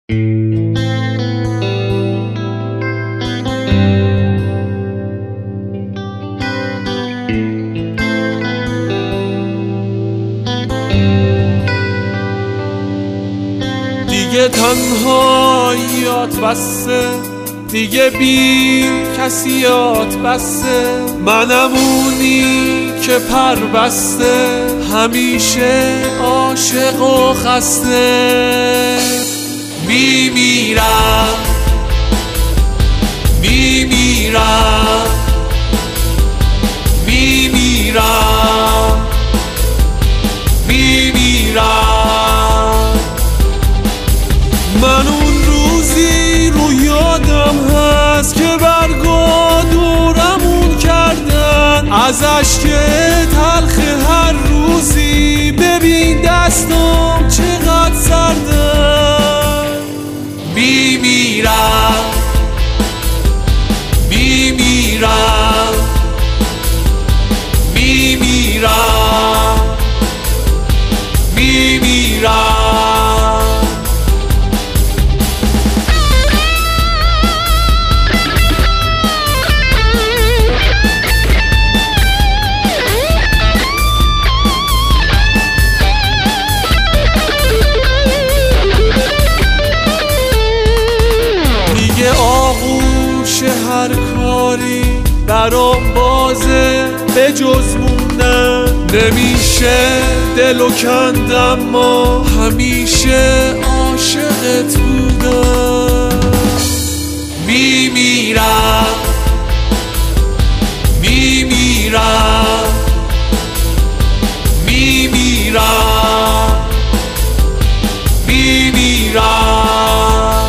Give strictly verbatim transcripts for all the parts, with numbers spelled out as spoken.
دیگه تنهاییات بسه، دیگه بی کسیات بسه، منم اونی که پر بسته، همیشه عاشق و خسته. میمیرم میمیرم میمیرم میمیرم. من اون روزی رو یادم هست که برگا دورمون کردن، از اشک تلخ هر روزی ببین دستم چقدر سردن. میمیرم میمیرم میمیرم میمیرم. آغوش هر کاری برام بازه، به جز موندن نمیشه دلو کند، اما همیشه عاشقت بودم. میمیرم میمیرم میمیرم میمیرم.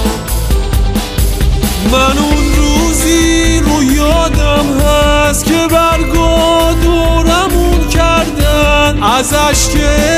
من اون روزی رو یادم هست که برگا دورمون کردن، از اشک